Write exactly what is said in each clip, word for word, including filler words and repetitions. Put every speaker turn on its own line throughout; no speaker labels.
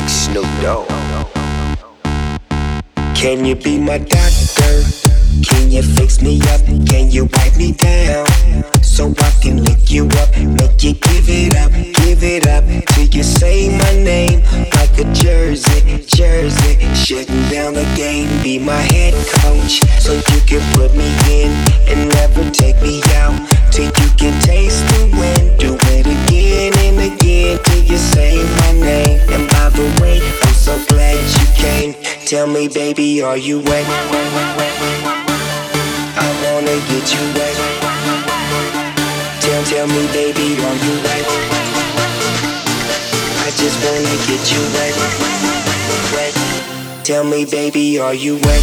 Snoop Dogg. Can you be my doctor? Can you fix me up? Can you wipe me down? So I can lick you up, make you give it up, give it up till you say my name like a jersey, jersey. Shutting down the game, be my head coach, so you can put me in and never take me out till you can taste the wind. Do it again and again till you say my name. And by the way, I'm so glad you came. Tell me, baby, are you wet? I wanna get you wet. Tell, tell me, baby, are you wet? I just wanna get you wet, wet. Tell me, baby, are you wet?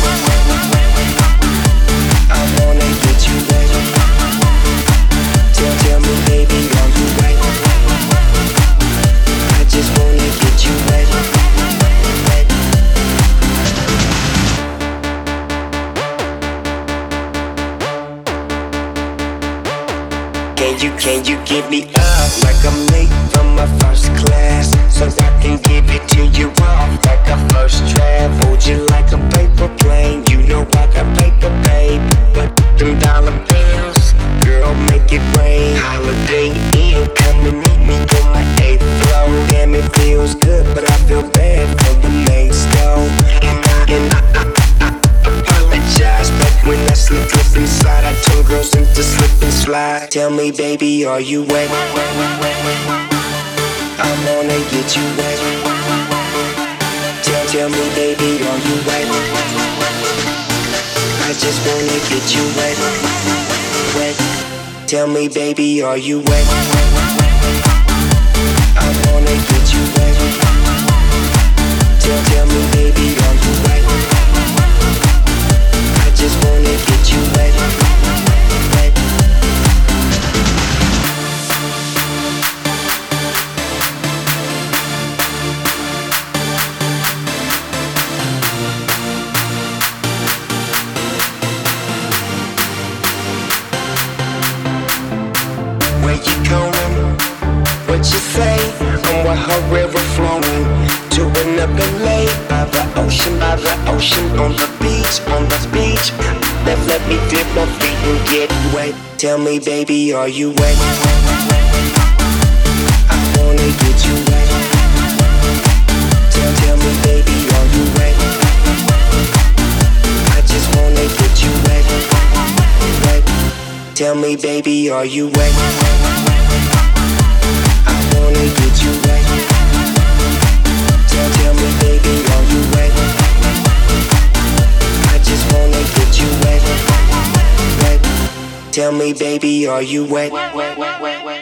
I wanna get you wet. Tell, tell me, baby, are you wet? I just wanna get you wet, wet. Can you, can you give me up like I'm late from my first class, so I can give it to you off like a first draft? Hold you like a paper plane, you know I got paper, babe. But them dollar bills, girl, make it rain. Holiday Inn, come and meet me on my eighth floor. Damn, it feels good, but I feel bad for the maid's though. And I, and I, I, I, I apologize, but when I slip, slip inside, I turn girls into slip and slide. Tell me, baby, are you wet? I wanna get you wet. Tell, tell me, baby, are you wet? I just wanna get you wet, wet. Tell me, baby, are you wet? I wanna get you wet. Tell, tell me, baby, are you wet? I just wanna get you wet, wet. Where you going? What you say? I'm with her river flowing to another lake by the ocean, by the ocean, on the beach, on the beach. Let, let me dip my feet and get wet. Tell me, baby, are you wet? I wanna get you wet. Tell, tell me, baby, are you wet? I just wanna get you wet, wet. Tell me, baby, are you wet? I wanna get you wet. Tell, tell me, baby, are you wet? I just wanna get you wet, wet. Tell me, baby, are you wet? Wet, wet, wet, wet, wet.